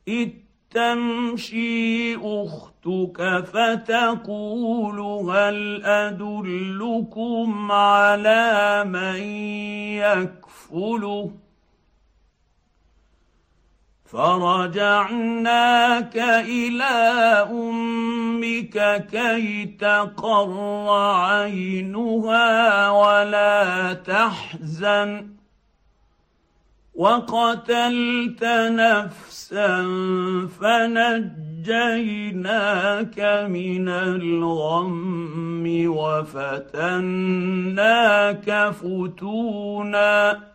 إذ تمشي أختك فتقول هل أدلكم على من يكفله فرجعناك إلى أمك كي تقر عينها ولا تحزن وقتلت نفسا فنجيناك من الغم وفتناك فتونا